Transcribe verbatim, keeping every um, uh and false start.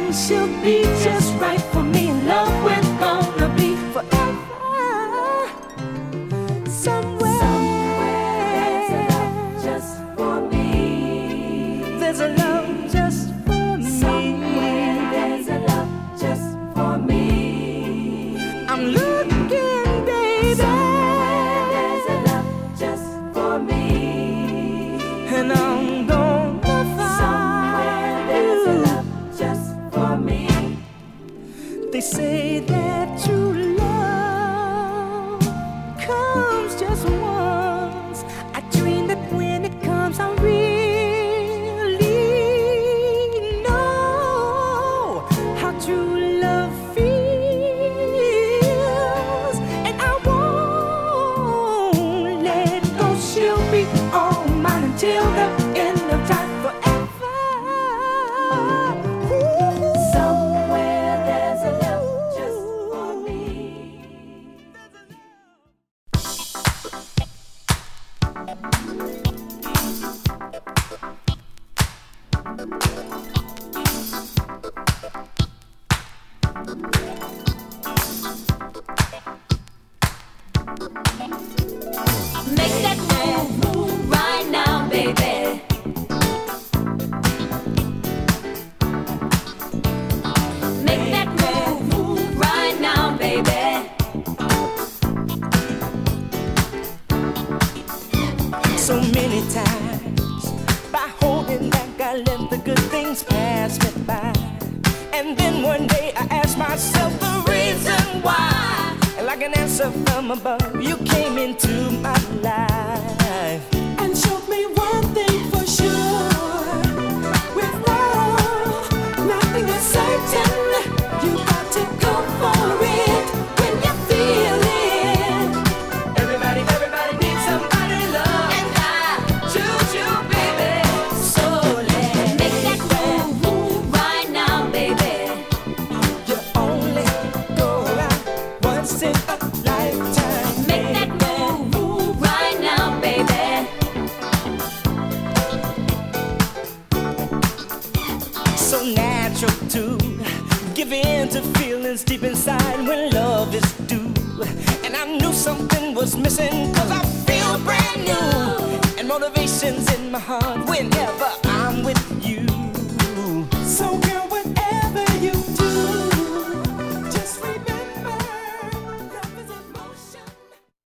she'll be just right for me. In love, we're gonna be forever. Somewhere, Somewhere there's a love just for me. There's a love just for me. Somewhere there's a love just for me. I'm looking, baby. Somewhere there's a love just for me. And I'm gonna find somewhere there's you. A love just for me. They say that true love comes just once. I dream that when it comes, I really know how true love feels. And I won't let go. She'll be all mine until the end of time, forever. Ooh. Somewhere there's a love just for me. Make that move, move right now, baby. Make that move, move right now, baby. So many times by holding back, I let the good things pass me by. And then one day I asked myself the reason why. And like an answer from above, you came into my life and showed me one thing for sure. With love, nothing is certain. You got to go for it when you feel it. Everybody, everybody needs somebody to love. And I Choose you, baby. so let's make that move, move right now, baby. You only go around once in a lifetime. Make that move, move right now, baby. So natural to give in to feelings deep inside when love is due. And I knew something was missing, 'cause I